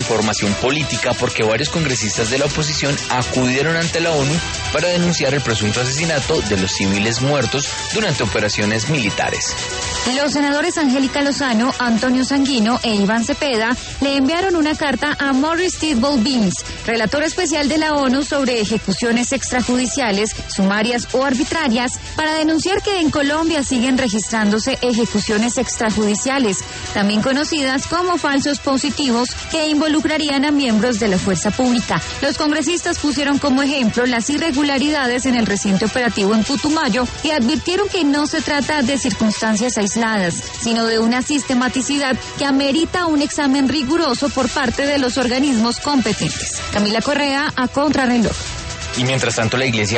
formación política porque varios congresistas de la oposición acudieron ante la ONU para denunciar el presunto asesinato de los civiles muertos durante operaciones militares. Los senadores Angélica Lozano, Antonio Sanguino e Iván Cepeda le enviaron una carta a Morris Tidball Beams, relator especial de la ONU sobre ejecuciones extrajudiciales, sumarias o arbitrarias, para denunciar que en Colombia siguen registrándose ejecuciones extrajudiciales, también conocidas como falsos positivos, que involucrarían a miembros de la fuerza pública. Los congresistas pusieron como ejemplo las irregularidades en el reciente operativo en Putumayo y advirtieron que no se trata de circunstancias aisladas, sino de una sistematicidad que amerita un examen riguroso por parte de los organismos competentes. Camila Correa, a Contrarreloj. Y mientras tanto, la Iglesia